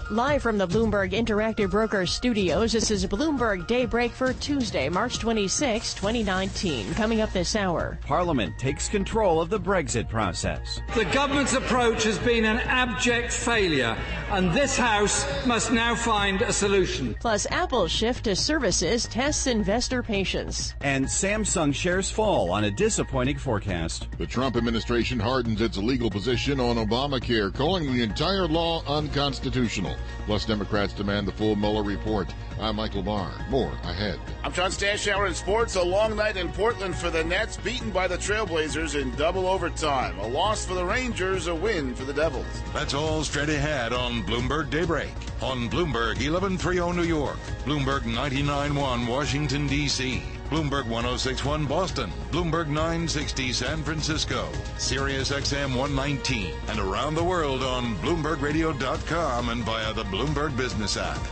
Live from the Bloomberg Interactive Brokers studios, this is Bloomberg Daybreak for Tuesday, March 26, 2019. Coming up this hour. Parliament takes control of the Brexit process. The government's approach has been an abject failure, and this House must now find a solution. Plus, Apple's shift to services tests investor patience. And Samsung shares fall on a disappointing forecast. The Trump administration hardens its legal position on Obamacare, calling the entire law unconstitutional. Plus, Democrats demand the full Mueller report. I'm Michael Barr. More ahead. I'm John Stashower in sports. A long night in Portland for the Nets, beaten by the Trailblazers in double overtime. A loss for the Rangers, a win for the Devils. That's all straight ahead on Bloomberg Daybreak. On Bloomberg 1130 New York, Bloomberg 99.1 Washington, D.C., Bloomberg 106.1 Boston, Bloomberg 960 San Francisco, Sirius XM 119, and around the world on BloombergRadio.com and via the Bloomberg Business app.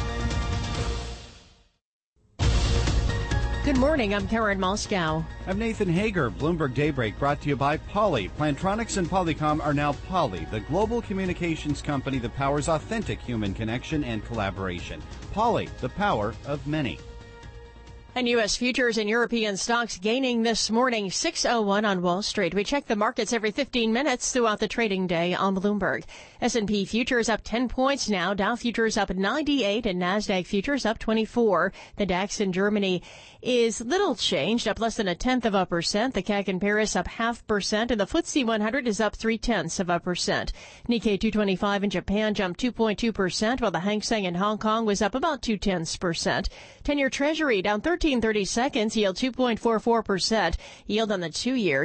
Good morning, I'm Karen Moscow. I'm Nathan Hager. Bloomberg Daybreak brought to you by Poly. Plantronics and Polycom are now Poly, the global communications company that powers authentic human connection and collaboration. Poly, the power of many. And U.S. futures and European stocks gaining this morning, 6:01 on Wall Street. We check the markets every 15 minutes throughout the trading day on Bloomberg. S&P futures up 10 points now. Dow futures up 98 and NASDAQ futures up 24. The DAX in Germany is little changed, up less than 0.1%. The CAC in Paris up 0.5%, and the FTSE 100 is up 0.3%. Nikkei 225 in Japan jumped 2.2%, while the Hang Seng in Hong Kong was up about 0.2%. 10-year Treasury down 13.30 seconds, yield 2.44%. Yield on the 2-year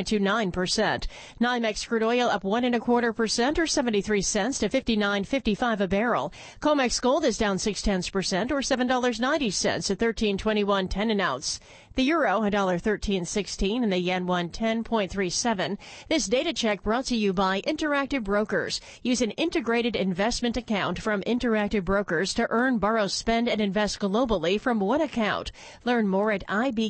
2.29%. NYMEX crude oil up 1.25% or 73 cents to $59.55 a barrel. COMEX gold is down 0.6% or $7.90 to $13.21.10 an ounce. The euro, $1.1316, and the yen, 110.37. This data check brought to you by Interactive Brokers. Use an integrated investment account from Interactive Brokers to earn, borrow, spend, and invest globally from one account. Learn more at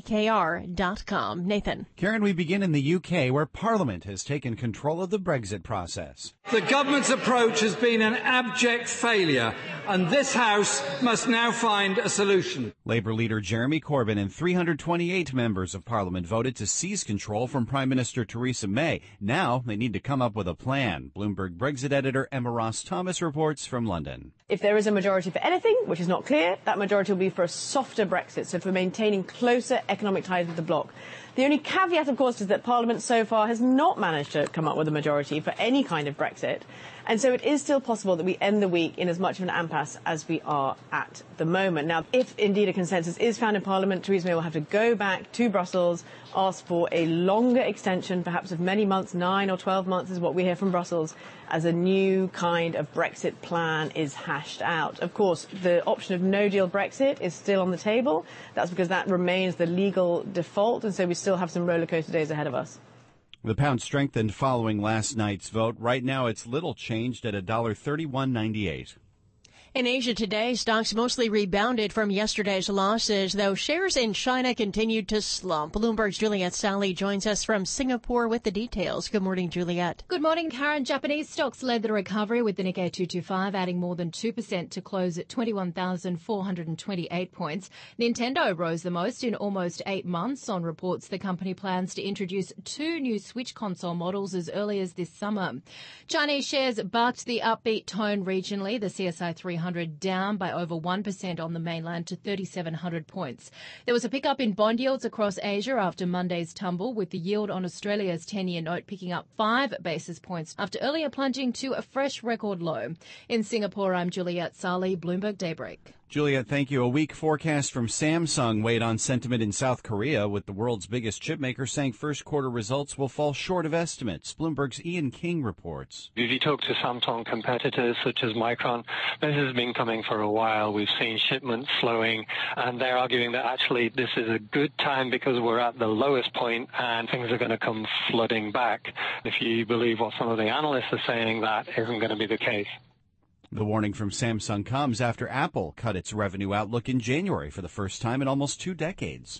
ibkr.com. Nathan. Karen, we begin in the UK, where Parliament has taken control of the Brexit process. The government's approach has been an abject failure, and this House must now find a solution. Labour leader Jeremy Corbyn and 328 members of Parliament voted to seize control from Prime Minister Theresa May. Now they need to come up with a plan. Bloomberg Brexit editor Emma Ross-Thomas reports from London. If there is a majority for anything, which is not clear, that majority will be for a softer Brexit, so for maintaining closer economic ties with the bloc. The only caveat, of course, is that Parliament so far has not managed to come up with a majority for any kind of Brexit. And so it is still possible that we end the week in as much of an impasse as we are at the moment. Now, if indeed a consensus is found in Parliament, Theresa May will have to go back to Brussels, ask for a longer extension, perhaps of many months, 9 or 12 months is what we hear from Brussels, as a new kind of Brexit plan is hashed out. Of course, the option of no-deal Brexit is still on the table. That's because that remains the legal default, and so we still have some rollercoaster days ahead of us. The pound strengthened following last night's vote. Right now, it's little changed at $1.3198. In Asia today, stocks mostly rebounded from yesterday's losses, though shares in China continued to slump. Bloomberg's Juliet Sally joins us from Singapore with the details. Good morning, Juliet. Good morning, Karen. Japanese stocks led the recovery, with the Nikkei 225 adding more than 2% to close at 21,428 points. Nintendo rose the most in almost 8 months on reports the company plans to introduce 2 new Switch console models as early as this summer. Chinese shares bucked the upbeat tone regionally. The CSI 300 down by over 1% on the mainland to 3,700 points. There was a pickup in bond yields across Asia after Monday's tumble, with the yield on Australia's 10-year note picking up 5 basis points after earlier plunging to a fresh record low. In Singapore, I'm Juliet Sally, Bloomberg Daybreak. Juliet, thank you. A weak forecast from Samsung weighed on sentiment in South Korea, with the world's biggest chipmaker saying first quarter results will fall short of estimates. Bloomberg's Ian King reports. If you talk to Samsung competitors such as Micron, this has been coming for a while. We've seen shipments slowing, and they're arguing that actually this is a good time because we're at the lowest point and things are going to come flooding back. If you believe what some of the analysts are saying, that isn't going to be the case. The warning from Samsung comes after Apple cut its revenue outlook in January for the first time in almost 2 decades.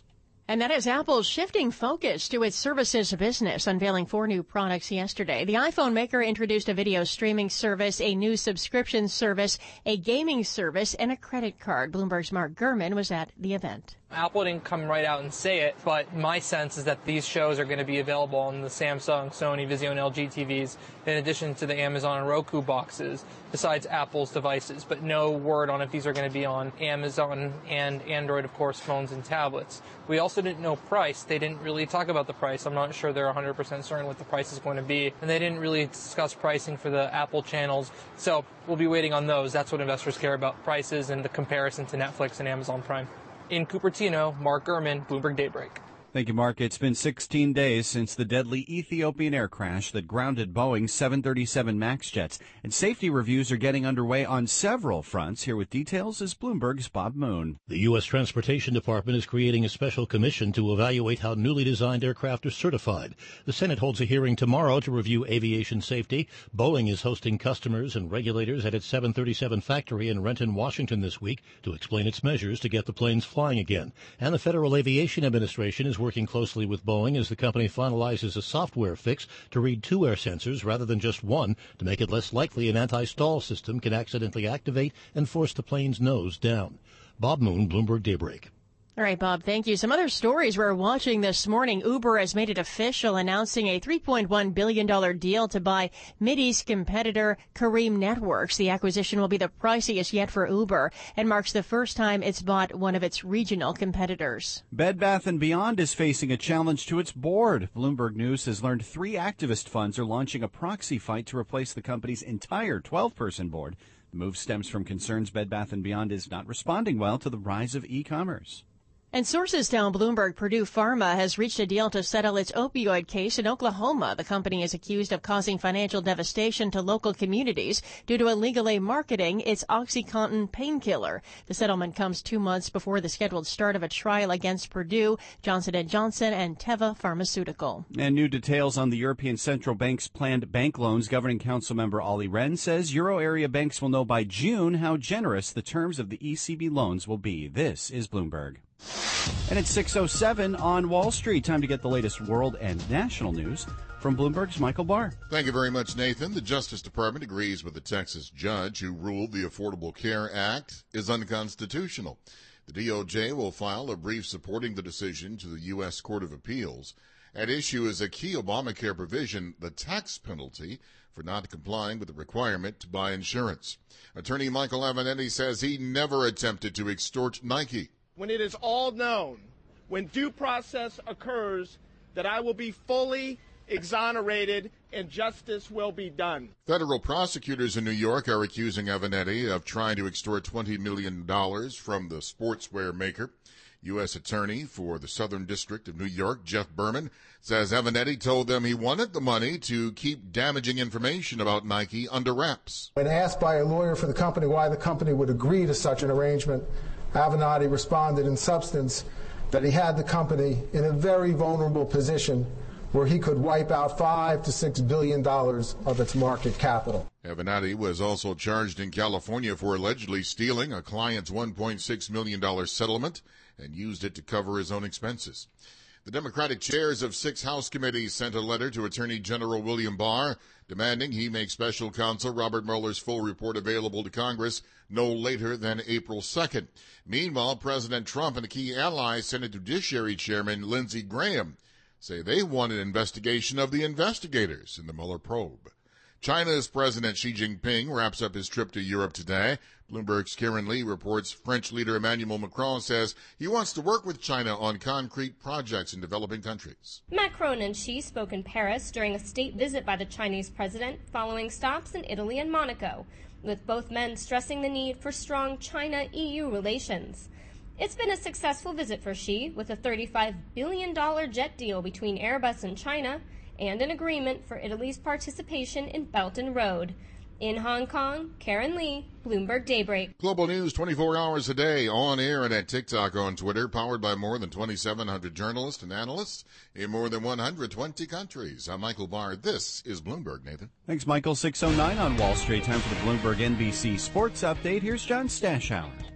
And that is Apple shifting focus to its services business, unveiling 4 new products yesterday. The iPhone maker introduced a video streaming service, a new subscription service, a gaming service, and a credit card. Bloomberg's Mark Gurman was at the event. Apple didn't come right out and say it, but my sense is that these shows are going to be available on the Samsung, Sony, Vizio, and LG TVs, in addition to the Amazon and Roku boxes, besides Apple's devices. But no word on if these are going to be on Amazon and Android, of course, phones and tablets. We also didn't know price. They didn't really talk about the price. I'm not sure they're 100% certain what the price is going to be. And they didn't really discuss pricing for the Apple channels. So we'll be waiting on those. That's what investors care about, prices and the comparison to Netflix and Amazon Prime. In Cupertino, Mark Gurman, Bloomberg Daybreak. Thank you, Mark. It's been 16 days since the deadly Ethiopian air crash that grounded Boeing's 737 MAX jets, and safety reviews are getting underway on several fronts. Here with details is Bloomberg's Bob Moon. The U.S. Transportation Department is creating a special commission to evaluate how newly designed aircraft are certified. The Senate holds a hearing tomorrow to review aviation safety. Boeing is hosting customers and regulators at its 737 factory in Renton, Washington this week to explain its measures to get the planes flying again. And the Federal Aviation Administration is working closely with Boeing as the company finalizes a software fix to read 2 air sensors rather than just one to make it less likely an anti-stall system can accidentally activate and force the plane's nose down. Bob Moon, Bloomberg Daybreak. All right, Bob, thank you. Some other stories we're watching this morning. Uber has made it official, announcing a $3.1 billion deal to buy Mideast competitor Careem Networks. The acquisition will be the priciest yet for Uber and marks the first time it's bought one of its regional competitors. Bed Bath & Beyond is facing a challenge to its board. Bloomberg News has learned 3 activist funds are launching a proxy fight to replace the company's entire 12-person board. The move stems from concerns Bed Bath & Beyond is not responding well to the rise of e-commerce. And sources tell Bloomberg Purdue Pharma has reached a deal to settle its opioid case in Oklahoma. The company is accused of causing financial devastation to local communities due to illegally marketing its OxyContin painkiller. The settlement comes 2 months before the scheduled start of a trial against Purdue, Johnson & Johnson, and Teva Pharmaceutical. And new details on the European Central Bank's planned bank loans. Governing Council member Olli Rehn says Euro area banks will know by June how generous the terms of the ECB loans will be. This is Bloomberg. And it's 6:07 on Wall Street. Time to get the latest world and national news from Bloomberg's Michael Barr. Thank you very much, Nathan. The Justice Department agrees with the Texas judge who ruled the Affordable Care Act is unconstitutional. The DOJ will file a brief supporting the decision to the U.S. Court of Appeals. At issue is a key Obamacare provision, the tax penalty for not complying with the requirement to buy insurance. Attorney Michael Avenatti says he never attempted to extort Nike. When it is all known, when due process occurs, that I will be fully exonerated and justice will be done. Federal prosecutors in New York are accusing Avenatti of trying to extort $20 million from the sportswear maker. U.S. Attorney for the Southern District of New York, Jeff Berman, says Avenatti told them he wanted the money to keep damaging information about Nike under wraps. When asked by a lawyer for the company why the company would agree to such an arrangement, Avenatti responded in substance that he had the company in a very vulnerable position where he could wipe out $5 to $6 billion of its market capital. Avenatti was also charged in California for allegedly stealing a client's $1.6 million settlement and used it to cover his own expenses. The Democratic chairs of 6 House committees sent a letter to Attorney General William Barr demanding he make special counsel Robert Mueller's full report available to Congress no later than April 2nd. Meanwhile, President Trump and a key ally, Senate Judiciary Chairman Lindsey Graham, say they want an investigation of the investigators in the Mueller probe. China's President Xi Jinping wraps up his trip to Europe today. Bloomberg's Karen Lee reports French leader Emmanuel Macron says he wants to work with China on concrete projects in developing countries. Macron and Xi spoke in Paris during a state visit by the Chinese president following stops in Italy and Monaco, with both men stressing the need for strong China-EU relations. It's been a successful visit for Xi, with a $35 billion jet deal between Airbus and China and an agreement for Italy's participation in Belt and Road. In Hong Kong, Karen Lee, Bloomberg Daybreak. Global news 24 hours a day, on air and at TikTok, on Twitter, powered by more than 2,700 journalists and analysts in more than 120 countries. I'm Michael Barr. This is Bloomberg, Nathan. Thanks, Michael. 6:09 on Wall Street. Time for the Bloomberg NBC Sports Update. Here's John Stashower.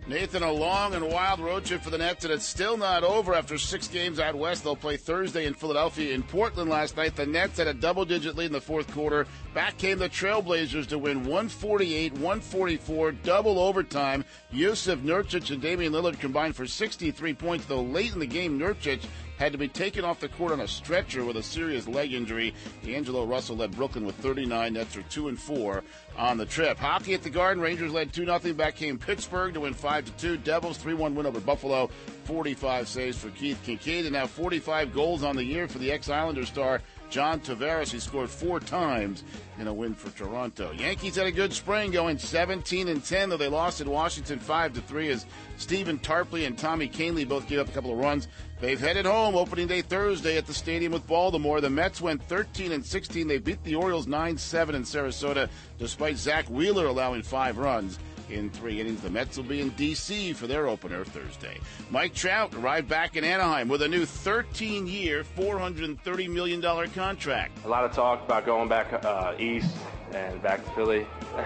Nathan, a long and wild road trip for the Nets, and it's still not over after 6 games out west. They'll play Thursday in Philadelphia. In Portland last night, the Nets had a double-digit lead in the fourth quarter. Back came the Trailblazers to win 148-144, double overtime. Yusuf Nurkic and Damian Lillard combined for 63 points, though late in the game, Nurkic had to be taken off the court on a stretcher with a serious leg injury. D'Angelo Russell led Brooklyn with 39. Nets are 2-4 on the trip. Hockey at the Garden. Rangers led 2-0. Back came Pittsburgh to win 5-2. Devils 3-1 win over Buffalo. 45 saves for Keith Kincaid, and now 45 goals on the year for the ex-Islander star John Tavares. He scored 4 times in a win for Toronto. Yankees had a good spring, going 17-10, though they lost in Washington 5-3 as Stephen Tarpley and Tommy Kahnle both gave up a couple of runs. They've headed home opening day Thursday at the stadium with Baltimore. The Mets went 13-16. They beat the Orioles 9-7 in Sarasota, despite Zach Wheeler allowing 5 runs in 3 innings. The Mets will be in D.C. for their opener Thursday. Mike Trout arrived back in Anaheim with a new 13-year, $430 million contract. A lot of talk about going back east and back to Philly.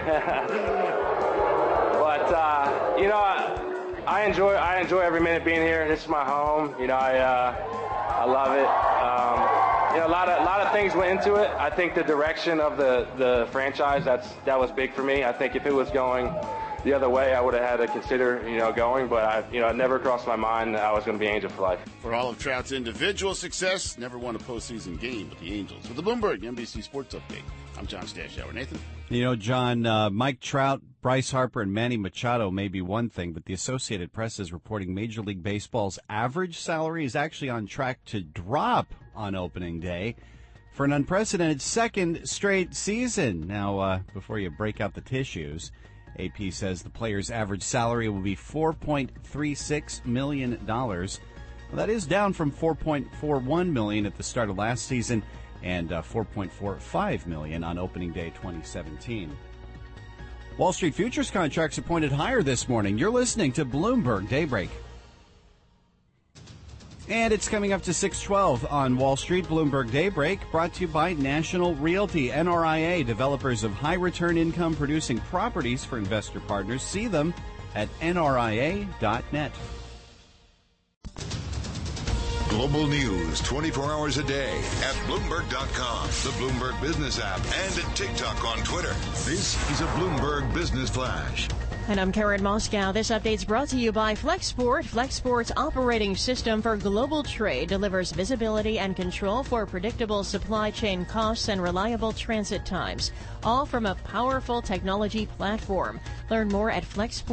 But, you know, I enjoy every minute being here. This is my home. You know, I love it. You know, a lot of things went into it. I think the direction of the franchise, that was big for me. I think if it was going the other way, I would have had to consider, you know, going, but it never crossed my mind that I was going to be Angel for life. For all of Trout's individual success, never won a postseason game with the Angels. With the Bloomberg NBC Sports Update, I'm John Stashower. Nathan? You know, John, Mike Trout, Bryce Harper, and Manny Machado may be one thing, but the Associated Press is reporting Major League Baseball's average salary is actually on track to drop on opening day for an unprecedented second straight season. Now, before you break out the tissues, AP says the player's average salary will be $4.36 million. Well, that is down from $4.41 million at the start of last season and $4.45 million on opening day 2017. Wall Street futures contracts are pointed higher this morning. You're listening to Bloomberg Daybreak. And it's coming up to 6:12 on Wall Street. Bloomberg Daybreak brought to you by National Realty, NRIA, developers of high-return income-producing properties for investor partners. See them at nria.net. Global news 24 hours a day at Bloomberg.com, the Bloomberg Business app, and at TikTok on Twitter. This is a Bloomberg Business Flash. And I'm Karen Moscow. This update's brought to you by Flexport. Flexport's operating system for global trade delivers visibility and control for predictable supply chain costs and reliable transit times, all from a powerful technology platform. Learn more at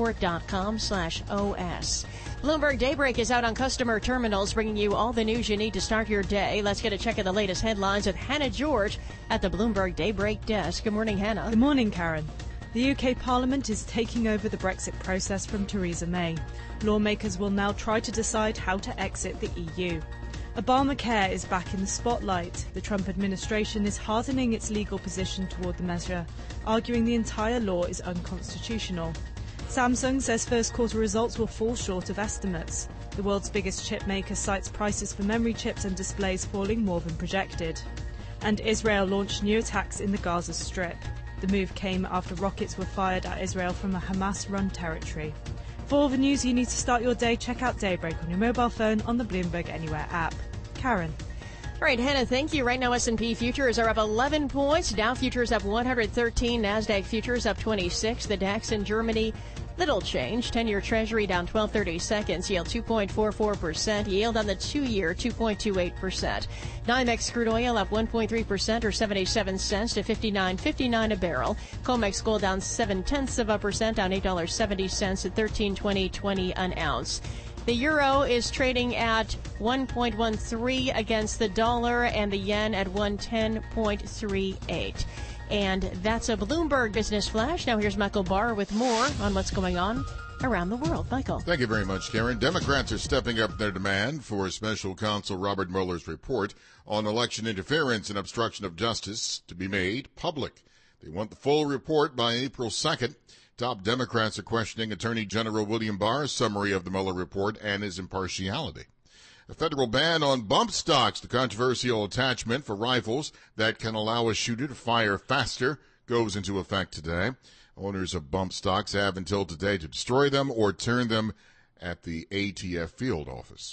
flexport.com/OS. Bloomberg Daybreak is out on customer terminals, bringing you all the news you need to start your day. Let's get a check of the latest headlines with Hannah George at the Bloomberg Daybreak desk. Good morning, Hannah. Good morning, Karen. The UK Parliament is taking over the Brexit process from Theresa May. Lawmakers will now try to decide how to exit the EU. Obamacare is back in the spotlight. The Trump administration is hardening its legal position toward the measure, arguing the entire law is unconstitutional. Samsung says first quarter results will fall short of estimates. The world's biggest chip maker cites prices for memory chips and displays falling more than projected. And Israel launched new attacks in the Gaza Strip. The move came after rockets were fired at Israel from a Hamas-run territory. For all the news you need to start your day, check out Daybreak on your mobile phone on the Bloomberg Anywhere app. Karen. All right, Hannah, thank you. Right now, S&P futures are up 11 points. Dow futures up 113. NASDAQ futures up 26. The DAX in Germany, little change. 10-year Treasury down 12/32, yield 2.44%. Yield on the 2-year, 2.28%. NYMEX crude oil up 1.3% or 77 cents to $59.59 a barrel. COMEX gold down 0.7%, down $8.70 at $13.20 an ounce. The euro is trading at 1.13 against the dollar and the yen at 110.38. And that's a Bloomberg Business Flash. Now here's Michael Barr with more on what's going on around the world. Michael. Thank you very much, Karen. Democrats are stepping up their demand for Special Counsel Robert Mueller's report on election interference and obstruction of justice to be made public. They want the full report by April 2nd. Top Democrats are questioning Attorney General William Barr's summary of the Mueller report and his impartiality. A federal ban on bump stocks, the controversial attachment for rifles that can allow a shooter to fire faster, goes into effect today. Owners of bump stocks have until today to destroy them or turn them at the ATF field office.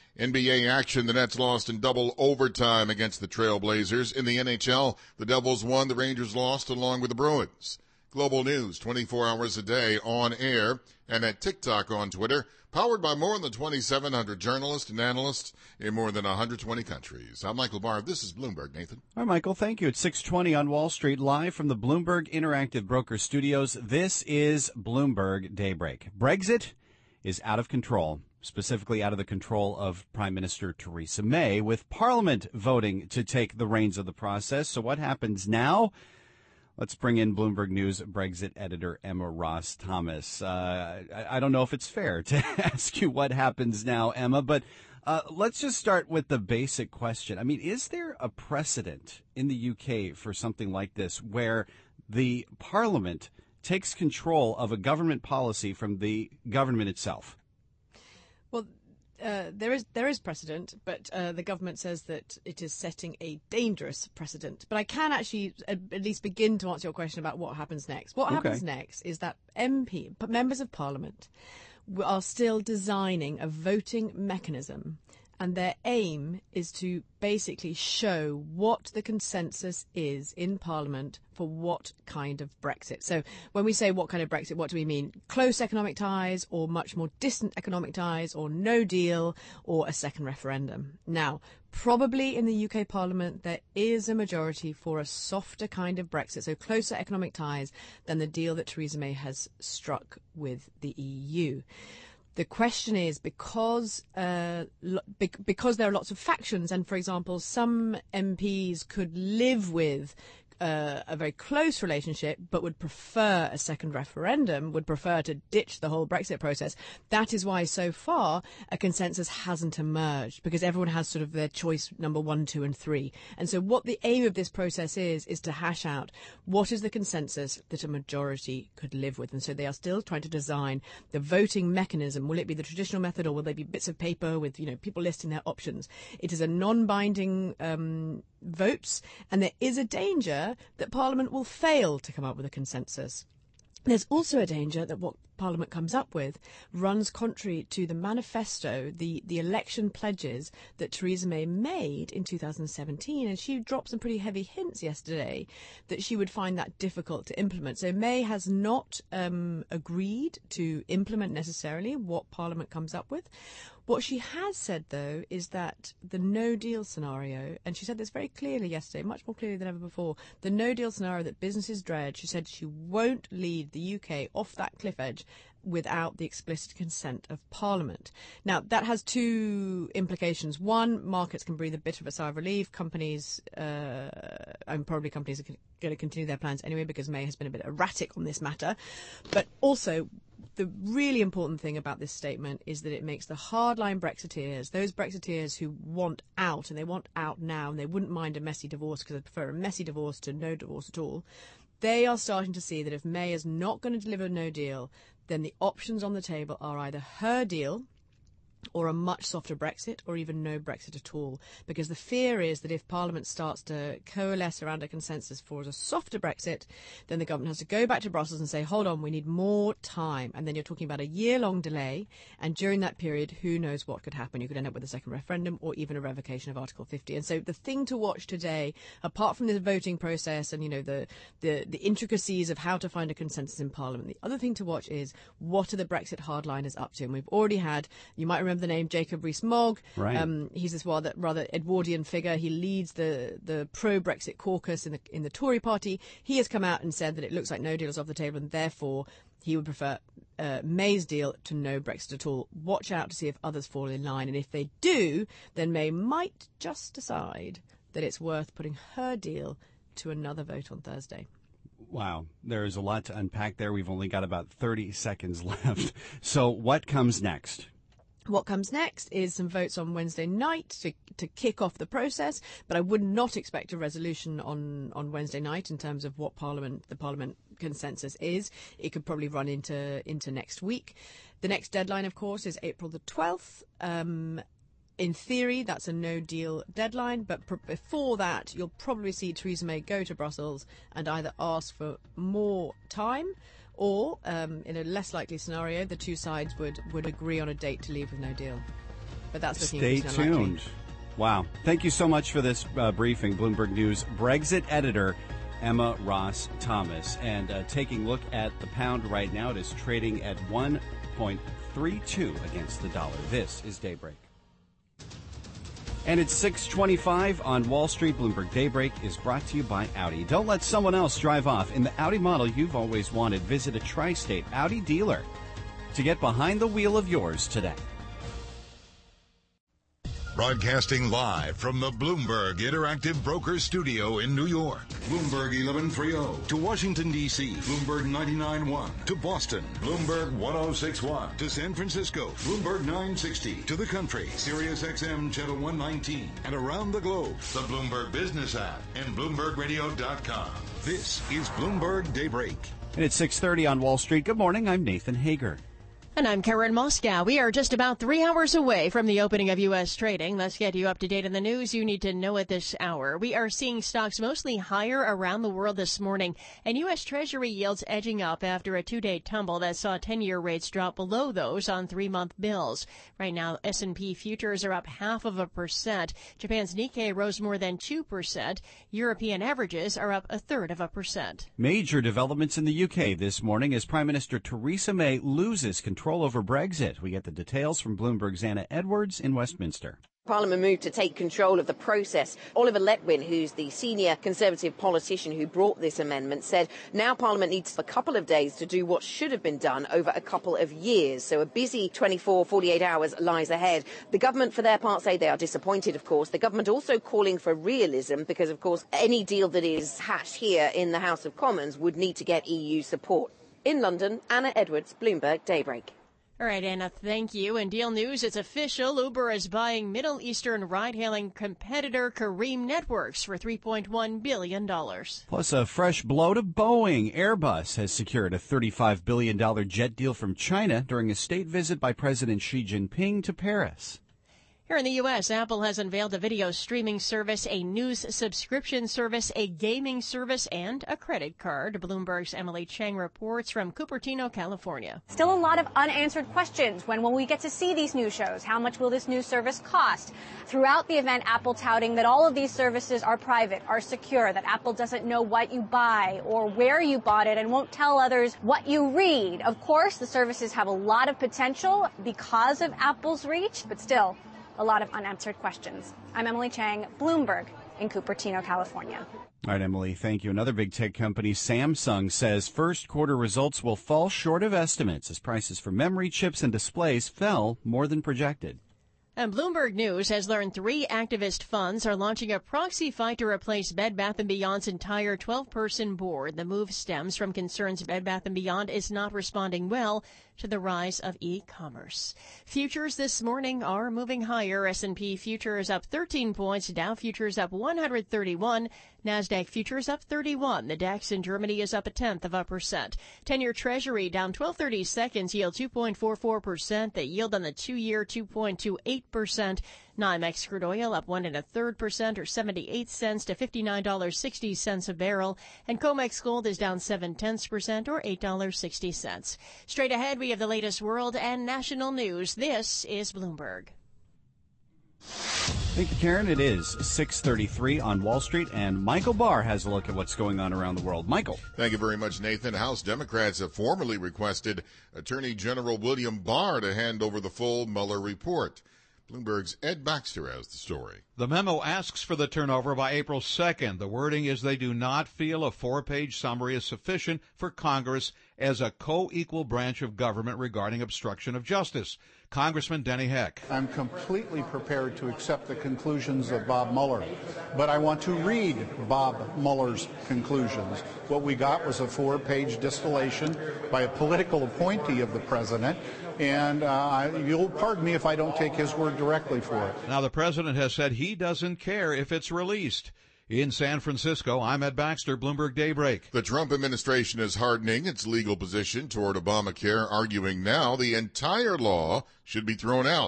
NBA action, the Nets lost in double overtime against the Trailblazers. In the NHL, the Devils won, the Rangers lost along with the Bruins. Global news 24 hours a day on air and at TikTok on Twitter, powered by more than 2,700 journalists and analysts in more than 120 countries. I'm Michael Barr. This is Bloomberg, Nathan. All right, Michael, thank you. It's 6:20 on Wall Street, live from the Bloomberg Interactive Broker Studios. This is Bloomberg Daybreak. Brexit is out of control, specifically out of the control of Prime Minister Theresa May, with Parliament voting to take the reins of the process. So what happens now? Let's bring in Bloomberg News Brexit editor Emma Ross Thomas. I don't know if it's fair to ask you what happens now, Emma, but let's just start with the basic question. I mean, is there a precedent in the UK for something like this where the Parliament takes control of a government policy from the government itself? Well, there is precedent, but the government says that it is setting a dangerous precedent. But I can actually at least begin to answer your question about what happens next. What happens next is that members of Parliament are still designing a voting mechanism, and their aim is to basically show what the consensus is in Parliament for what kind of Brexit. So when we say what kind of Brexit, what do we mean? Close economic ties, or much more distant economic ties, or no deal, or a second referendum? Now, probably in the UK Parliament, there is a majority for a softer kind of Brexit, so closer economic ties than the deal that Theresa May has struck with the EU. The question is, because there are lots of factions, and, for example, some MPs could live with a very close relationship but would prefer a second referendum, would prefer to ditch the whole Brexit process. That is why so far a consensus hasn't emerged, because everyone has sort of their choice number 1, 2 and 3. And so what the aim of this process is to hash out what is the consensus that a majority could live with. And so they are still trying to design the voting mechanism. Will it be the traditional method, or will there be bits of paper with, people listing their options? It is a non-binding votes, and there is a danger that Parliament will fail to come up with a consensus. There's also a danger that what Parliament comes up with runs contrary to the manifesto, the election pledges that Theresa May made in 2017, and she dropped some pretty heavy hints yesterday that she would find that difficult to implement. So May has not agreed to implement necessarily what Parliament comes up with. What she has said, though, is that the no-deal scenario, and she said this very clearly yesterday, much more clearly than ever before, the no-deal scenario that businesses dread, she said she won't lead the UK off that cliff edge without the explicit consent of Parliament. Now, that has two implications. One, markets can breathe a bit of a sigh of relief. Companies, and probably companies are going to continue their plans anyway, because May has been a bit erratic on this matter. But also, the really important thing about this statement is that it makes the hardline Brexiteers, those Brexiteers who want out, and they want out now, and they wouldn't mind a messy divorce because they prefer a messy divorce to no divorce at all, they are starting to see that if May is not going to deliver no deal, then the options on the table are either her deal, or a much softer Brexit, or even no Brexit at all. Because the fear is that if Parliament starts to coalesce around a consensus for a softer Brexit, then the government has to go back to Brussels and say, hold on, we need more time. And then you're talking about a year-long delay, and during that period, who knows what could happen. You could end up with a second referendum, or even a revocation of Article 50. And so the thing to watch today, apart from the voting process and, the intricacies of how to find a consensus in Parliament, the other thing to watch is, what are the Brexit hardliners up to? And we've already had, you might remember the name Jacob Rees-Mogg. Right. He's this rather Edwardian figure. He leads the pro-Brexit caucus in the Tory party. He has come out and said that it looks like no deal is off the table, and therefore he would prefer May's deal to no Brexit at all. Watch out to see if others fall in line, and if they do, then May might just decide that it's worth putting her deal to another vote on Thursday. Wow, there is a lot to unpack there. We've only got about 30 seconds left. So what comes next? What comes next is some votes on Wednesday night to kick off the process, but I would not expect a resolution on Wednesday night in terms of what the Parliament consensus is. It could probably run into next week. The next deadline, of course, is April the 12th. In theory, that's a no-deal deadline, but before that, you'll probably see Theresa May go to Brussels and either ask for more time, or, in a less likely scenario, the two sides would agree on a date to leave with no deal. But that's looking Stay tuned. Wow. Thank you so much for this briefing, Bloomberg News Brexit editor Emma Ross Thomas. And taking a look at the pound right now, it is trading at 1.32 against the dollar. This is Daybreak. And it's 6:25 on Wall Street. Bloomberg Daybreak is brought to you by Audi. Don't let someone else drive off in the Audi model you've always wanted. Visit a Tri-State Audi dealer to get behind the wheel of yours today. Broadcasting live from the Bloomberg Interactive Brokers Studio in New York. Bloomberg 1130 to Washington, D.C. Bloomberg 99.1 to Boston. Bloomberg 106.1 to San Francisco. Bloomberg 960 to the country. Sirius XM Channel 119 and around the globe. The Bloomberg Business app and BloombergRadio.com. This is Bloomberg Daybreak. And it's 6:30 on Wall Street. Good morning. I'm Nathan Hager. And I'm Karen Moscow. We are just about 3 hours away from the opening of U.S. trading. Let's get you up to date on the news you need to know at this hour. We are seeing stocks mostly higher around the world this morning, and U.S. Treasury yields edging up after a 2-day tumble that saw 10-year rates drop below those on 3-month bills. Right now, S&P futures are up 0.5%. Japan's Nikkei rose more than 2%. European averages are up 0.33%. Major developments in the UK this morning as Prime Minister Theresa May loses control over Brexit. We get the details from Bloomberg's Anna Edwards in Westminster. Parliament moved to take control of the process. Oliver Letwin, who's the senior Conservative politician who brought this amendment, said now Parliament needs a couple of days to do what should have been done over a couple of years. So a busy 48 hours lies ahead. The government, for their part, say they are disappointed, of course. The government also calling for realism because, of course, any deal that is hashed here in the House of Commons would need to get EU support. In London, Anna Edwards, Bloomberg Daybreak. All right, Anna, thank you. In deal news, it's official. Uber is buying Middle Eastern ride-hailing competitor Careem Networks for $3.1 billion. Plus a fresh blow to Boeing. Airbus has secured a $35 billion jet deal from China during a state visit by President Xi Jinping to Paris. Here in the U.S., Apple has unveiled a video streaming service, a news subscription service, a gaming service, and a credit card. Bloomberg's Emily Chang reports from Cupertino, California. Still a lot of unanswered questions. When will we get to see these new shows? How much will this new service cost? Throughout the event, Apple touting that all of these services are private, are secure, that Apple doesn't know what you buy or where you bought it and won't tell others what you read. Of course, the services have a lot of potential because of Apple's reach, but still, a lot of unanswered questions. I'm Emily Chang, Bloomberg in Cupertino, California. All right, Emily, thank you. Another big tech company, Samsung, says first quarter results will fall short of estimates as prices for memory chips and displays fell more than projected. And Bloomberg News has learned 3 activist funds are launching a proxy fight to replace Bed Bath & Beyond's entire 12-person board. The move stems from concerns Bed Bath & Beyond is not responding well to the rise of e-commerce. Futures this morning are moving higher. S&P futures up 13 points. Dow futures up 131. NASDAQ futures up 31. The DAX in Germany is up 0.1%. 10-year Treasury down 12/30 seconds, yield 2.44%. The yield on the 2-year 2.28%. NYMEX crude oil up 1 1/3% or 78 cents to $59.60 a barrel. And COMEX gold is down 0.7% or $8.60. Straight ahead, we have the latest world and national news. This is Bloomberg. Thank you, Karen. It is 6:33 on Wall Street, and Michael Barr has a look at what's going on around the world. Michael. Thank you very much, Nathan. House Democrats have formally requested Attorney General William Barr to hand over the full Mueller report. Bloomberg's Ed Baxter has the story. The memo asks for the turnover by April 2nd. The wording is they do not feel a 4-page summary is sufficient for Congress as a co-equal branch of government regarding obstruction of justice. Congressman Denny Heck. I'm completely prepared to accept the conclusions of Bob Mueller, but I want to read Bob Mueller's conclusions. What we got was a 4-page distillation by a political appointee of the president, and you'll pardon me if I don't take his word directly for it. Now, the president has said he doesn't care if it's released. In San Francisco, I'm Ed Baxter, Bloomberg Daybreak. The Trump administration is hardening its legal position toward Obamacare, arguing now the entire law should be thrown out.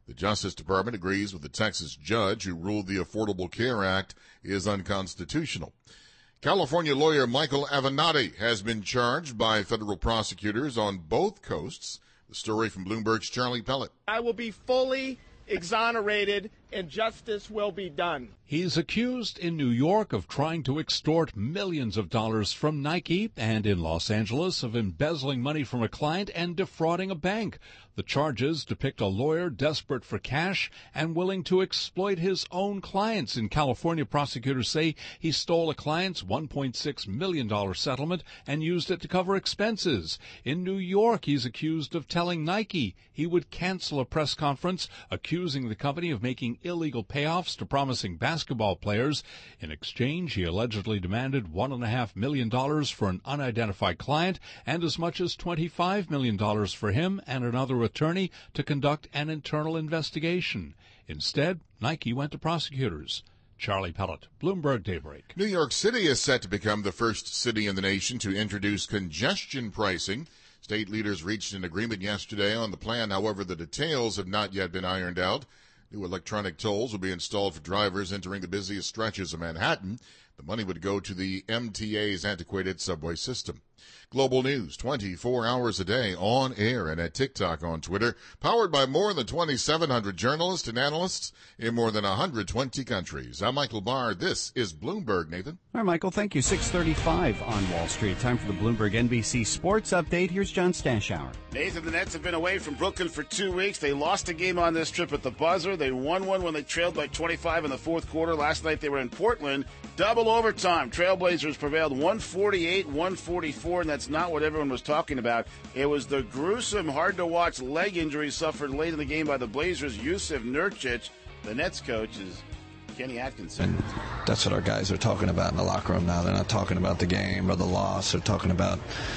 The Justice Department agrees with the Texas judge who ruled the Affordable Care Act is unconstitutional. California lawyer Michael Avenatti has been charged by federal prosecutors on both coasts. The story from Bloomberg's Charlie Pellet. I will be fully exonerated and justice will be done. He's accused in New York of trying to extort millions of dollars from Nike and in Los Angeles of embezzling money from a client and defrauding a bank. The charges depict a lawyer desperate for cash and willing to exploit his own clients. In California, prosecutors say he stole a client's $1.6 million settlement and used it to cover expenses. In New York, he's accused of telling Nike he would cancel a press conference accusing the company of making illegal payoffs to promising basketball players. In exchange, he allegedly demanded $1.5 million for an unidentified client and as much as $25 million for him and another attorney to conduct an internal investigation. Instead, Nike went to prosecutors. Charlie Pellet, Bloomberg Daybreak. New York City is set to become the first city in the nation to introduce congestion pricing. State leaders reached an agreement yesterday on the plan. However, the details have not yet been ironed out. New electronic tolls will be installed for drivers entering the busiest stretches of Manhattan. The money would go to the MTA's antiquated subway system. Global news 24 hours a day on air and at TikTok on Twitter, powered by more than 2,700 journalists and analysts in more than 120 countries. I'm Michael Barr. This is Bloomberg, Nathan. All right, Michael, thank you. 6:35 on Wall Street. Time for the Bloomberg NBC Sports Update. Here's John Stashower. Nathan, the Nets have been away from Brooklyn for 2 weeks. They lost a game on this trip at the buzzer. They won one when they trailed by 25 in the fourth quarter. Last night they were in Portland. Double overtime. Trailblazers prevailed 148-144, and that's not what everyone was talking about. It was the gruesome, hard-to-watch leg injury suffered late in the game by the Blazers' Jusuf Nurkic. The Nets coach is Kenny Atkinson. And that's what our guys are talking about in the locker room now. They're not talking about the game or the loss. They're talking about,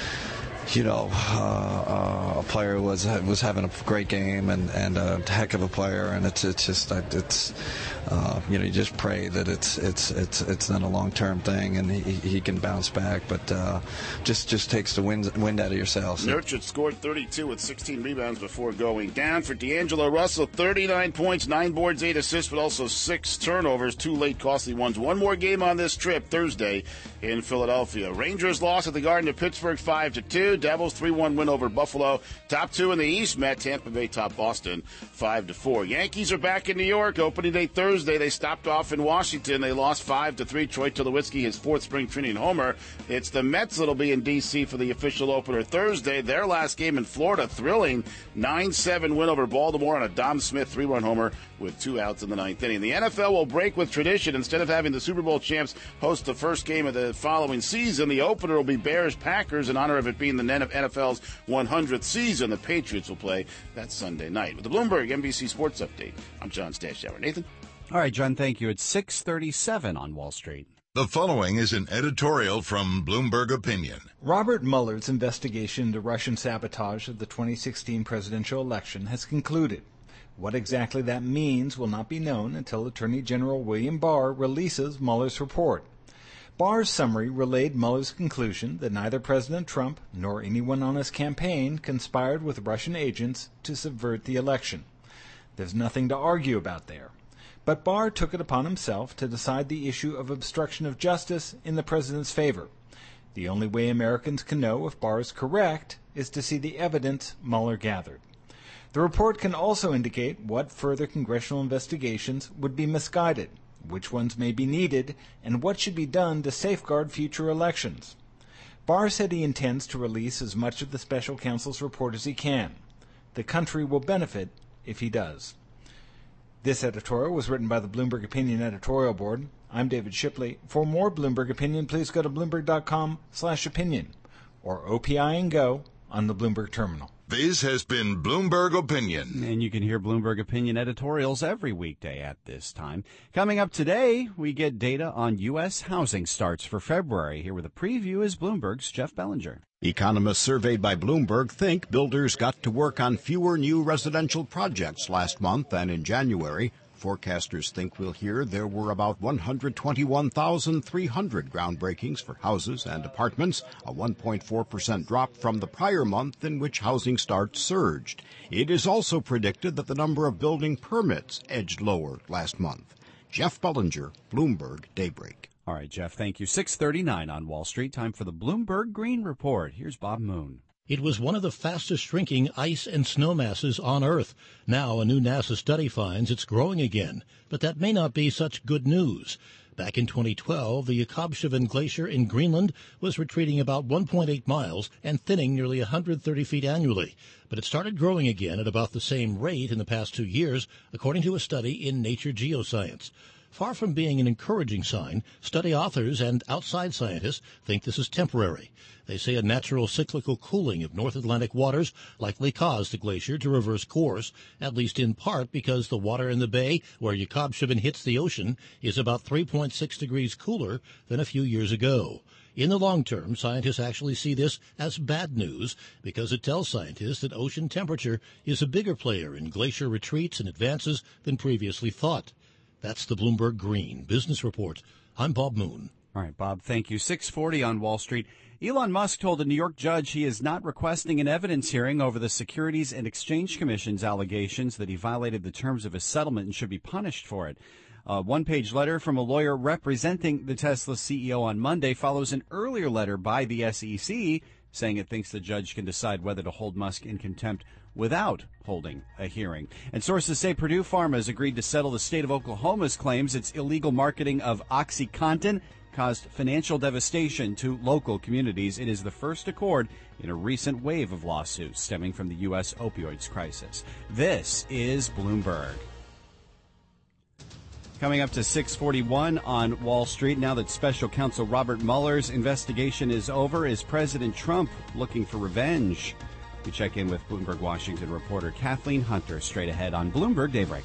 a player was having a great game and a heck of a player, and it's you just pray that it's not a long-term thing and he can bounce back, but just takes the wind out of your sails. Nurkic scored 32 with 16 rebounds before going down. For D'Angelo Russell, 39 points, 9 boards, 8 assists, but also 6 turnovers, 2 late costly ones. One more game on this trip Thursday in Philadelphia. Rangers lost at the Garden to Pittsburgh 5-2. Devils 3-1 win over Buffalo. Top 2 in the East met Tampa Bay top Boston 5-4. Yankees are back in New York. Opening day Thursday. They stopped off in Washington. They lost 5-3. Troy Tulowitzki, his 4th spring training homer. It's the Mets that'll be in D.C. for the official opener Thursday. Their last game in Florida, thrilling 9-7 win over Baltimore on a Dom Smith 3-run homer with 2 outs in the 9th inning. The NFL will break with tradition. Instead of having the Super Bowl champs host the first game of the following season, the opener will be Bears-Packers in honor of it being the NFL's 100th season. The Patriots will play that Sunday night. With the Bloomberg NBC Sports Update, I'm John Stashower. Nathan? All right, John, thank you. It's 6:37 on Wall Street. The following is an editorial from Bloomberg Opinion. Robert Mueller's investigation into Russian sabotage of the 2016 presidential election has concluded. What exactly that means will not be known until Attorney General William Barr releases Mueller's report. Barr's summary relayed Mueller's conclusion that neither President Trump nor anyone on his campaign conspired with Russian agents to subvert the election. There's nothing to argue about there. But Barr took it upon himself to decide the issue of obstruction of justice in the president's favor. The only way Americans can know if Barr is correct is to see the evidence Mueller gathered. The report can also indicate what further congressional investigations would be misguided, which ones may be needed, and what should be done to safeguard future elections. Barr said he intends to release as much of the special counsel's report as he can. The country will benefit if he does. This editorial was written by the Bloomberg Opinion editorial board. I'm David Shipley. For more Bloomberg Opinion, please go to Bloomberg.com/opinion or OPI and Go on the Bloomberg terminal. This has been Bloomberg Opinion. And you can hear Bloomberg Opinion editorials every weekday at this time. Coming up today, we get data on U.S. housing starts for February. Here with a preview is Bloomberg's Jeff Bellinger. Economists surveyed by Bloomberg think builders got to work on fewer new residential projects last month than in January. forecasters think we'll hear there were about 121,300 groundbreakings for houses and apartments, a 1.4% drop from the prior month in which housing starts surged. It is also predicted that the number of building permits edged lower last month. Jeff Bullinger, Bloomberg Daybreak. All right, Jeff, thank you. 6:39 on Wall Street. Time for the Bloomberg Green Report. Here's Bob Moon. It was one of the fastest shrinking ice and snow masses on Earth. Now a new NASA study finds it's growing again, but that may not be such good news. Back in 2012, the Jakobshavn Glacier in Greenland was retreating about 1.8 miles and thinning nearly 130 feet annually. But it started growing again at about the same rate in the past 2 years, according to a study in Nature Geoscience. Far from being an encouraging sign, study authors and outside scientists think this is temporary. They say a natural cyclical cooling of North Atlantic waters likely caused the glacier to reverse course, at least in part because the water in the bay where Jakobshavn hits the ocean is about 3.6 degrees cooler than a few years ago. In the long term, scientists actually see this as bad news because it tells scientists that ocean temperature is a bigger player in glacier retreats and advances than previously thought. That's the Bloomberg Green Business Report. I'm Bob Moon. All right, Bob, thank you. 6:40 on Wall Street. Elon Musk told a New York judge he is not requesting an evidence hearing over the Securities and Exchange Commission's allegations that he violated the terms of his settlement and should be punished for it. A one-page letter from a lawyer representing the Tesla CEO on Monday follows an earlier letter by the SEC saying it thinks the judge can decide whether to hold Musk in contempt without holding a hearing. And sources say Purdue Pharma has agreed to settle the state of Oklahoma's claims its illegal marketing of OxyContin caused financial devastation to local communities. It is the first accord in a recent wave of lawsuits stemming from the U.S. opioids crisis. This is Bloomberg. Coming up to 6:41 on Wall Street, now that special counsel Robert Mueller's investigation is over, is President Trump looking for revenge? We check in with Bloomberg Washington reporter Kathleen Hunter straight ahead on Bloomberg Daybreak.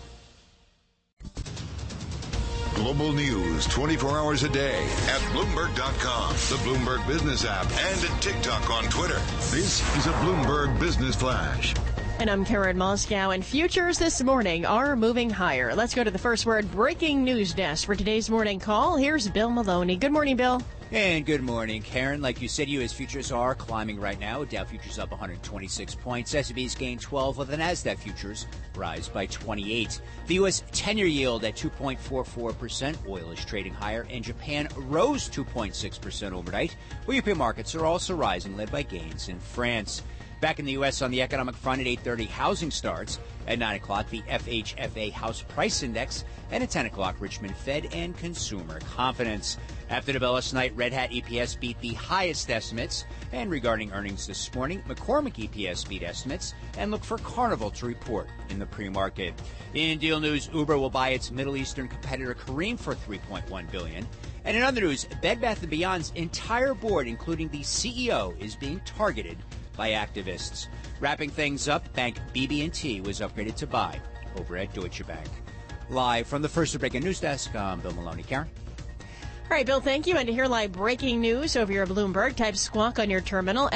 Global news 24 hours a day at Bloomberg.com, the Bloomberg Business app, and at TikTok on Twitter. This is a Bloomberg Business Flash. And I'm Karen Moscow, and futures this morning are moving higher. Let's go to the First Word breaking news desk for today's morning call. Here's Bill Maloney. Good morning, Bill. And good morning, Karen. Like you said, U.S. futures are climbing right now. Dow futures up 126 points. S&P's gained 12, with the Nasdaq futures rise by 28. The U.S. 10-year yield at 2.44%. Oil is trading higher, and Japan rose 2.6% overnight. Well, European markets are also rising, led by gains in France. Back in the U.S. on the economic front at 8:30, housing starts. At 9 o'clock, the FHFA House Price Index. And at 10 o'clock, Richmond Fed and consumer confidence. After the bell last night, Red Hat EPS beat the highest estimates. And regarding earnings this morning, McCormick EPS beat estimates. And look for Carnival to report in the pre-market. In deal news, Uber will buy its Middle Eastern competitor Careem for $3.1 billion. And in other news, Bed Bath & Beyond's entire board, including the CEO, is being targeted by activists. Wrapping things up, Bank BB&T was upgraded to buy over at Deutsche Bank. Live from the First Breaking News Desk, I'm Bill Maloney. Karen? All right, Bill, thank you. And to hear live breaking news over your Bloomberg, type Squawk on your terminal,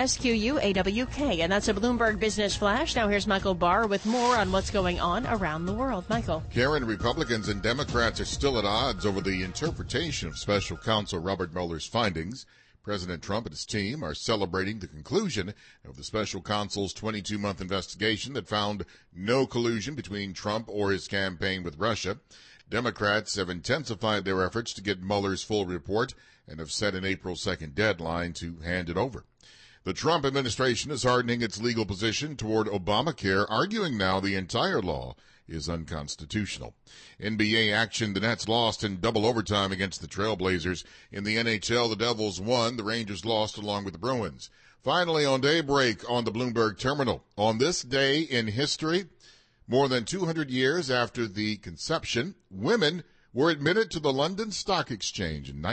SQUAWK. And that's a Bloomberg Business Flash. Now here's Michael Barr with more on what's going on around the world. Michael. Karen, Republicans and Democrats are still at odds over the interpretation of special counsel Robert Mueller's findings. President Trump and his team are celebrating the conclusion of the special counsel's 22-month investigation that found no collusion between Trump or his campaign with Russia. Democrats have intensified their efforts to get Mueller's full report and have set an April 2nd deadline to hand it over. The Trump administration is hardening its legal position toward Obamacare, arguing now the entire law is unconstitutional. NBA action, the Nets lost in double overtime against the Trailblazers. In the NHL, the Devils won. The Rangers lost along with the Bruins. Finally, on Daybreak on the Bloomberg Terminal. On this day in history, more than 200 years after the conception, women were admitted to the London Stock Exchange in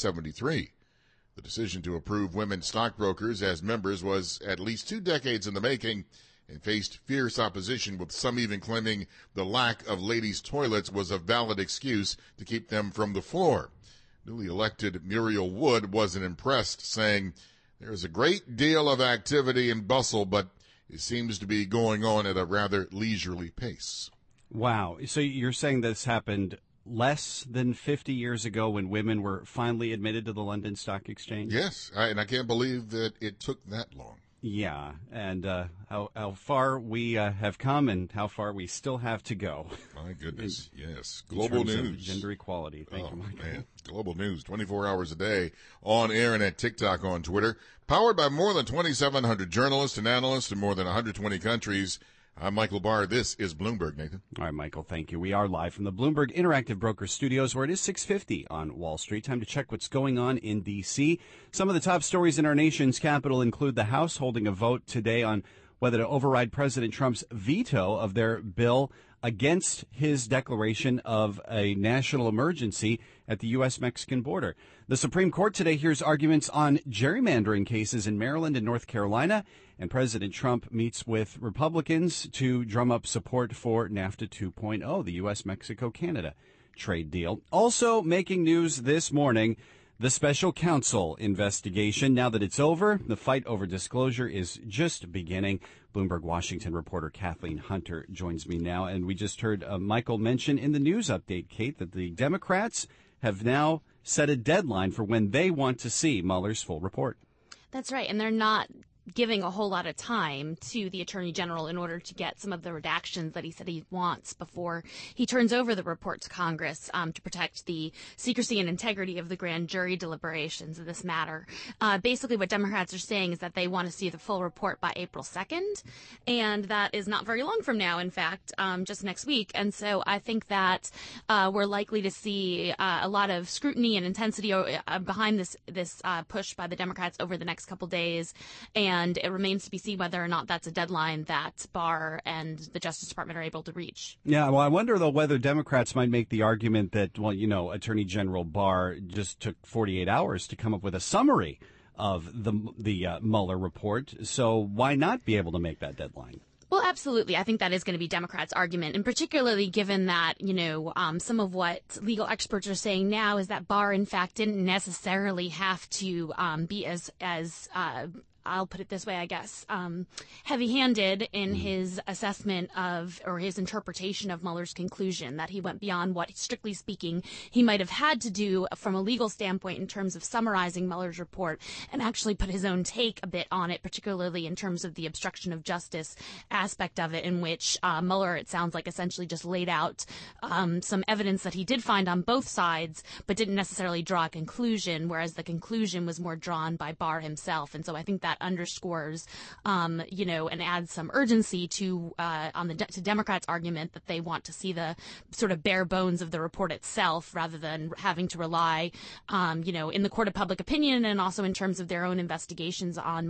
1973. The decision to approve women stockbrokers as members was at least 2 decades in the making and faced fierce opposition, with some even claiming the lack of ladies' toilets was a valid excuse to keep them from the floor. Newly elected Muriel Wood wasn't impressed, saying, "There's a great deal of activity and bustle, but it seems to be going on at a rather leisurely pace." Wow. So you're saying this happened less than 50 years ago when women were finally admitted to the London Stock Exchange? Yes, and I can't believe that it took that long. Yeah, and how far we have come and how far we still have to go. My goodness, yes. In Global terms of news. gender equality. Thank you, Michael. Man. Global news, 24 hours a day, on air and at TikTok, on Twitter. Powered by more than 2,700 journalists and analysts in more than 120 countries. I'm Michael Barr. This is Bloomberg, Nathan. All right, Michael, thank you. We are live from the Bloomberg Interactive Broker Studios, where it is 6:50 on Wall Street. Time to check what's going on in D.C. Some of the top stories in our nation's capital include the House holding a vote today on whether to override President Trump's veto of their bill against his declaration of a national emergency at the U.S.-Mexican border. The Supreme Court today hears arguments on gerrymandering cases in Maryland and North Carolina, and President Trump meets with Republicans to drum up support for NAFTA 2.0, the U.S.-Mexico-Canada trade deal. Also making news this morning, the special counsel investigation. Now that it's over, the fight over disclosure is just beginning. Bloomberg Washington reporter Kathleen Hunter joins me now. And we just heard Michael mention in the news update, Kate, that the Democrats have now set a deadline for when they want to see Mueller's full report. That's right. And they're not giving a whole lot of time to the Attorney General in order to get some of the redactions that he said he wants before he turns over the report to Congress to protect the secrecy and integrity of the grand jury deliberations of this matter. Basically, what Democrats are saying is that they want to see the full report by April 2nd, and that is not very long from now, in fact, just next week. And so I think that we're likely to see a lot of scrutiny and intensity behind this push by the Democrats over the next couple days. And it remains to be seen whether or not that's a deadline that Barr and the Justice Department are able to reach. Yeah, well, I wonder, though, whether Democrats might make the argument that, well, you know, Attorney General Barr just took 48 hours to come up with a summary of the Mueller report. So why not be able to make that deadline? Well, absolutely. I think that is going to be Democrats' argument, and particularly given that, you know, some of what legal experts are saying now is that Barr, in fact, didn't necessarily have to be as I'll put it this way, I guess, heavy-handed in his assessment of, or his interpretation of Mueller's conclusion, that he went beyond what, strictly speaking, he might have had to do from a legal standpoint in terms of summarizing Mueller's report, and actually put his own take a bit on it, particularly in terms of the obstruction of justice aspect of it, in which Mueller, it sounds like, essentially just laid out some evidence that he did find on both sides, but didn't necessarily draw a conclusion, whereas the conclusion was more drawn by Barr himself. And so I think that underscores, you know, and adds some urgency to to Democrats' argument that they want to see the sort of bare bones of the report itself, rather than having to rely, you know, in the court of public opinion and also in terms of their own investigations on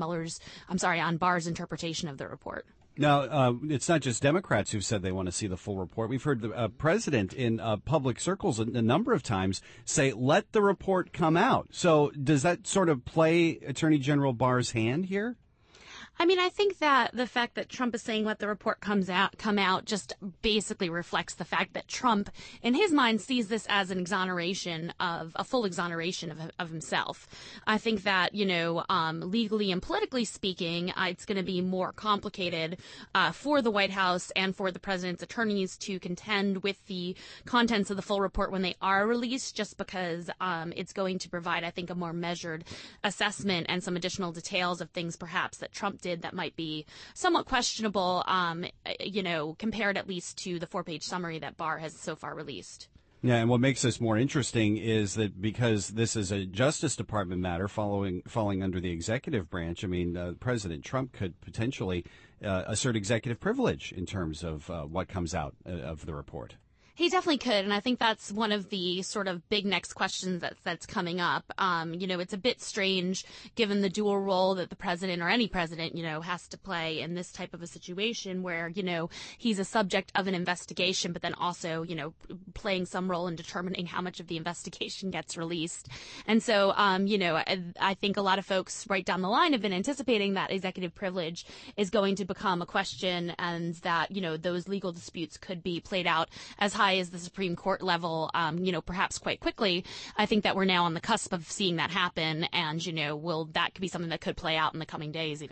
Barr's interpretation of the report. Now, it's not just Democrats who've said they want to see the full report. We've heard the president in public circles a number of times say, let the report come out. So does that sort of play Attorney General Barr's hand here? I mean, I think that the fact that Trump is saying let the report come out just basically reflects the fact that Trump, in his mind, sees this as an exoneration of a full exoneration of himself. I think that, you know, legally and politically speaking, it's going to be more complicated for the White House and for the president's attorneys to contend with the contents of the full report when they are released, just because it's going to provide, I think, a more measured assessment and some additional details of things perhaps that Trump did that might be somewhat questionable, you know, compared at least to the 4-page summary that Barr has so far released. Yeah, and what makes this more interesting is that because this is a Justice Department matter falling under the executive branch, I mean, President Trump could potentially assert executive privilege in terms of what comes out of the report. He definitely could, and I think that's one of the sort of big next questions that's coming up. You know, it's a bit strange given the dual role that the president, or any president, you know, has to play in this type of a situation where, you know, he's a subject of an investigation, but then also, you know, playing some role in determining how much of the investigation gets released. And so, you know, I think a lot of folks right down the line have been anticipating that executive privilege is going to become a question, and that, you know, those legal disputes could be played out as high as the Supreme Court level, you know, perhaps quite quickly. I think that we're now on the cusp of seeing that happen, and, you know, that could be something that could play out in the coming days even.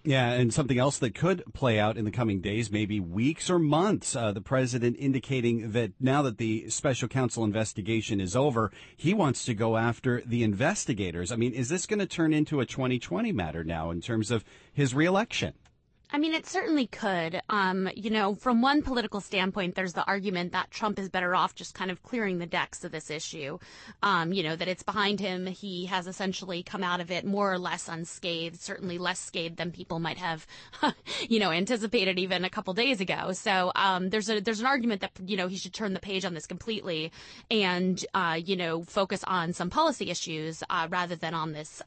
Yeah, and something else that could play out in the coming days, maybe weeks or months. The president indicating that now that the special counsel investigation is over, he wants to go after the investigators. I mean, is this going to turn into a 2020 matter now in terms of his reelection? I mean, it certainly could. From one political standpoint, there's the argument that Trump is better off just kind of clearing the decks of this issue. That it's behind him. He has essentially come out of it more or less unscathed, certainly less scathed than people might have, anticipated even a couple days ago. So there's an argument that, he should turn the page on this completely and, focus on some policy issues rather than on this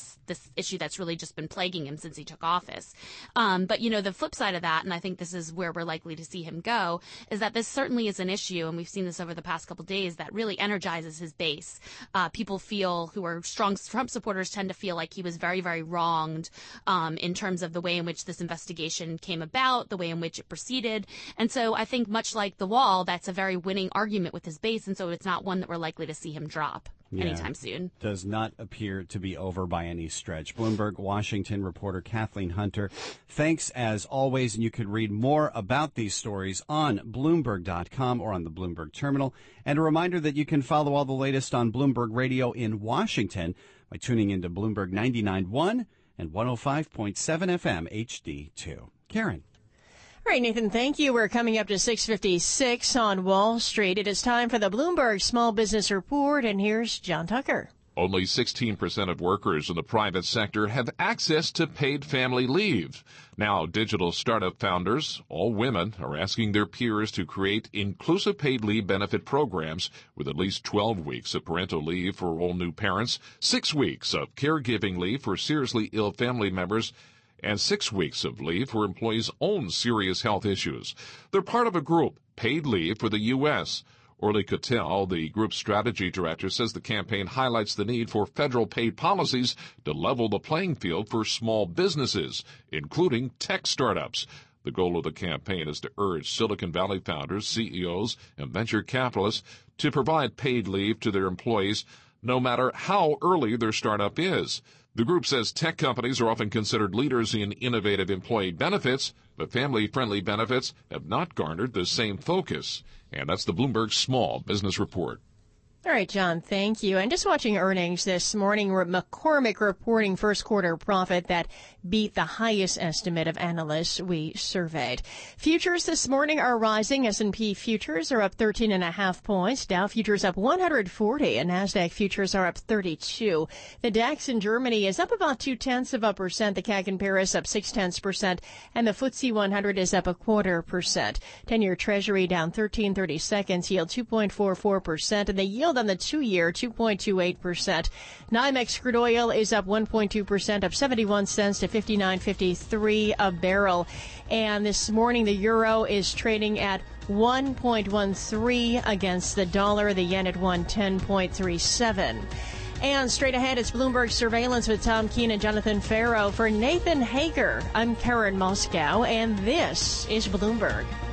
issue that's really just been plaguing him since he took office. But, the flip side of that, and I think this is where we're likely to see him go, is that this certainly is an issue, and we've seen this over the past couple of days, that really energizes his base. People who are strong Trump supporters tend to feel like he was very, very wronged in terms of the way in which this investigation came about, the way in which it proceeded. And so I think much like the wall, that's a very winning argument with his base, and so it's not one that we're likely to see him drop anytime soon. Does not appear to be over by any stretch. Bloomberg Washington reporter Kathleen Hunter, thanks as always. And you could read more about these stories on Bloomberg.com or on the Bloomberg terminal. And a reminder that you can follow all the latest on Bloomberg Radio in Washington by tuning into Bloomberg 99.1 and 105.7 FM HD2. Karen. All right, Nathan, thank you. We're coming up to 6:56 on Wall Street. It is time for the Bloomberg Small Business Report, and here's John Tucker. Only 16% of workers in the private sector have access to paid family leave. Now, digital startup founders, all women, are asking their peers to create inclusive paid leave benefit programs with at least 12 weeks of parental leave for all new parents, 6 weeks of caregiving leave for seriously ill family members, and 6 weeks of leave for employees' own serious health issues. They're part of a group, Paid Leave for the U.S. Orly Cattell, the group's strategy director, says the campaign highlights the need for federal paid policies to level the playing field for small businesses, including tech startups. The goal of the campaign is to urge Silicon Valley founders, CEOs, and venture capitalists to provide paid leave to their employees, no matter how early their startup is. The group says tech companies are often considered leaders in innovative employee benefits, but family-friendly benefits have not garnered the same focus. And that's the Bloomberg Small Business Report. All right, John, thank you. And just watching earnings this morning, McCormick reporting first quarter profit that beat the highest estimate of analysts we surveyed. Futures this morning are rising. S&P futures are up 13.5 points. Dow futures up 140, and NASDAQ futures are up 32. The DAX in Germany is up about 0.2%. The CAC in Paris up 0.6%, and the FTSE 100 is up 0.25%. 10-year Treasury down 13.30 seconds, yield 2.44%, and the yield on the 2-year, 2.28%. NYMEX crude oil is up 1.2%, up 71 cents to 59.53 a barrel. And this morning, the euro is trading at 1.13 against the dollar, the yen at 110.37. And straight ahead, it's Bloomberg Surveillance with Tom Keene and Jonathan Farrow. For Nathan Hager, I'm Karen Moscow, and this is Bloomberg.